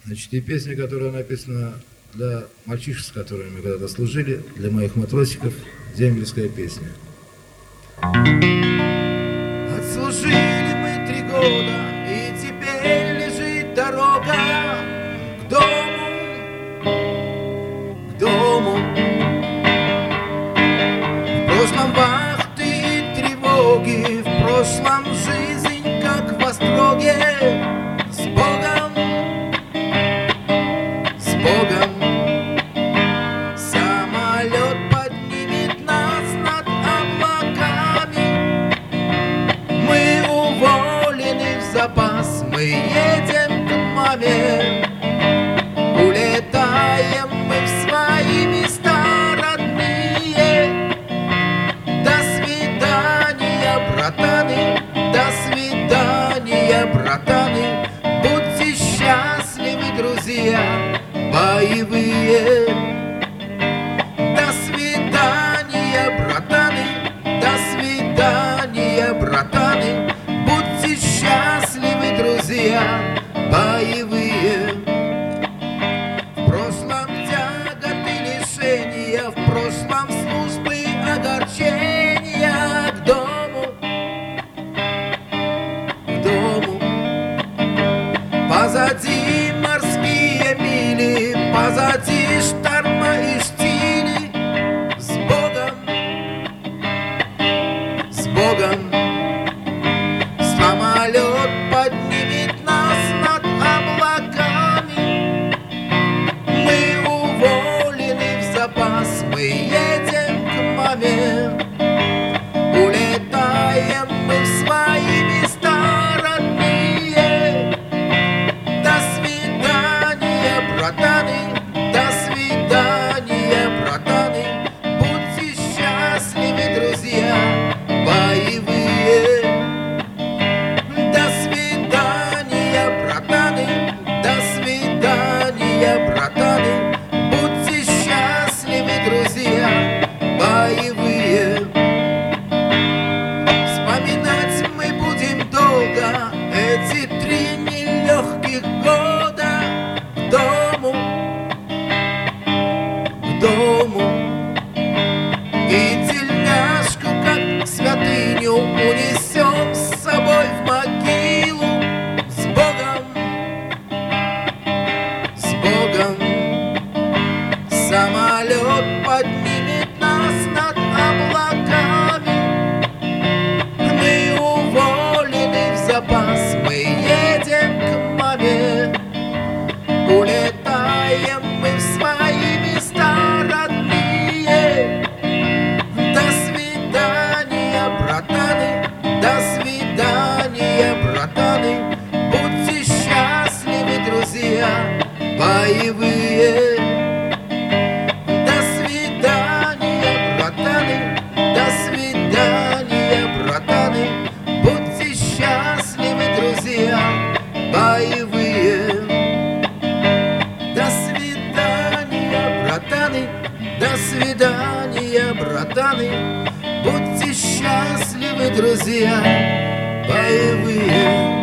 Значит, и песня, которая написана для мальчишек, с которыми мы когда-то служили, для моих матросиков, дембельская песня. Отслужили мы 3 года, и теперь лежит дорога к дому, к дому. В прошлом вахты и тревоги, в прошлом жизнь, как в остроге. С Богом, с Богом. Самолет поднимет нас над облаками. Мы уволены в запас, мы едем к маме. Улетаем мы в свои места родные. До свидания, братаны, до свидания, братаны. Будьте счастливы, друзья боевые. До свидания, братаны, до свидания, братаны. Будьте счастливы, друзья боевые. В прошлом тяготы лишения, в прошлом службы огорчения. К дому, к дому. Позади морские мили, позади шторма и штили. С Богом, с Богом. Самолет поднимет нас над облаками. Мы уволены в запас, мы едем к маме. Улетаем мы в свои места родные. До свидания, братаны, до свидания, братаны. Будьте счастливы, друзья боевые. До свидания, братаны, до свидания, братаны. Будьте счастливы, друзья боевые. Вспоминать мы будем долго эти 3 нелегких года. К дому, к дому. И тельняшку, как святыню, унесем с собой в могилу. С Богом, с Богом. Самолет поднимет нас над облаками. Мы уволены в запас, мы едем к маме. Улетаем мы в свои места родные. До свидания, братаны, до свидания, братаны. Будьте счастливы, друзья боевые. До свидания, братаны, до свидания, братаны. Будьте счастливы, друзья боевые. До свидания, братаны, до свидания, братаны. Будьте счастливы, друзья боевые.